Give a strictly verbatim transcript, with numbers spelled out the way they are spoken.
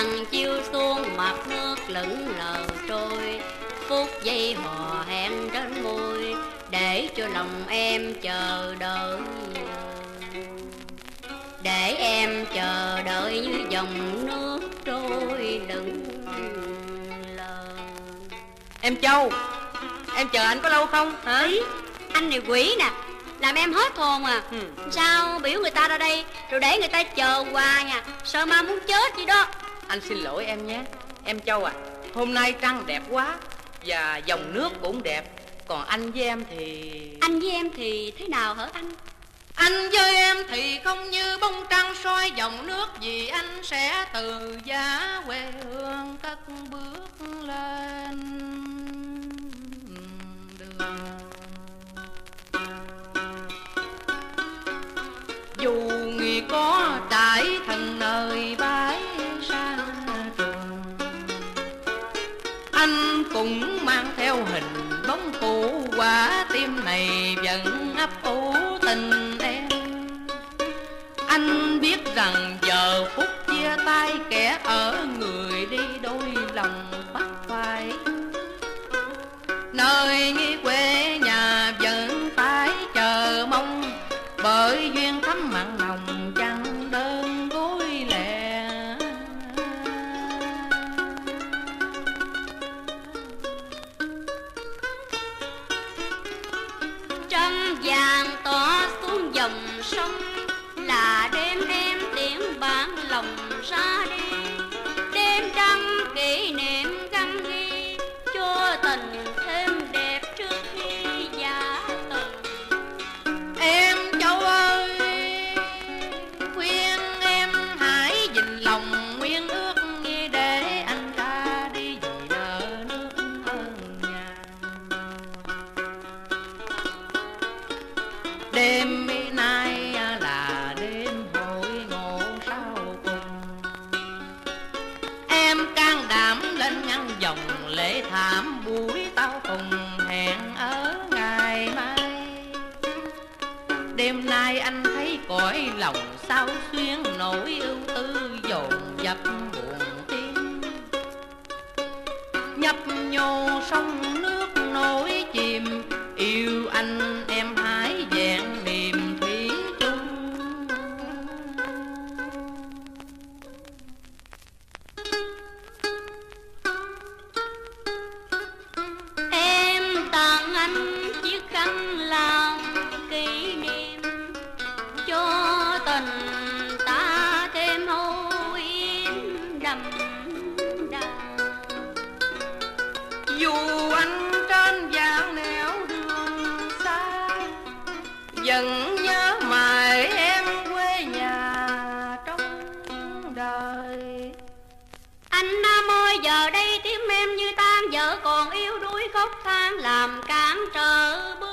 vàng chiêu xuống mặt nước lững lờ trôi, phút giây hò hẹn trên môi để cho lòng em chờ đợi, để em chờ đợi như dòng nước trôi lững lờ. Em Châu, em chờ anh có lâu không hả? Ý, anh này quỷ nè, làm em hết hồn à. ừ. Sao biểu người ta ra đây rồi để người ta chờ hoài nha, sợ ma muốn chết gì đó. Anh xin lỗi em nhé. Em Châu à, hôm nay trăng đẹp quá và dòng nước cũng đẹp. Còn anh với em thì... Anh với em thì thế nào hả anh? Anh với em thì không như bông trăng soi dòng nước, vì anh sẽ từ giá quê hương cất bước lên đường. Dù người có trải thần nơi bãi xa trường, anh cũng mang theo hình bóng cũ, quả tim này vẫn ấp ủ tình em. Anh biết rằng giờ phút chia tay kẻ ở người đi đôi lòng bắt phải, nơi nghi quê nhà vẫn phải chờ mong, bởi duyên thắm mặn nồng chẳng đơn gối lẻ. Trăng vàng tỏ xuống dòng sông, là đêm em tiễn bạn lòng ra đi, đêm trăng kỷ niệm gắn ghi cho tình thêm đẹp trước khi giả từ. Em Châu ơi, khuyên em hãy gìn lòng nguyên ước, như để anh ta đi vì nợ nước ơn nhà. Đêm nay là đêm hội ngộ sau cùng, em can đảm lên ngăn dòng lễ thảm buổi tao cùng hẹn ở ngày mai. Đêm nay anh thấy cõi lòng sao xuyên, nỗi ưu tư dồn dập buồn tim, nhấp nhô sông nước nổi chìm. Yêu anh em hãy vẹn niềm thủy chung. Em tặng anh chiếc khăn làm kỷ niệm, cho tình ta thêm hậu yên đậm đà. Dù anh trên vạn nẻo đường xa, vẫn nhớ mãi em quê nhà trong đời. Anh Nam ơi, giờ đây tiếng em như tan, vợ còn yêu đuối khóc than làm cản trở bước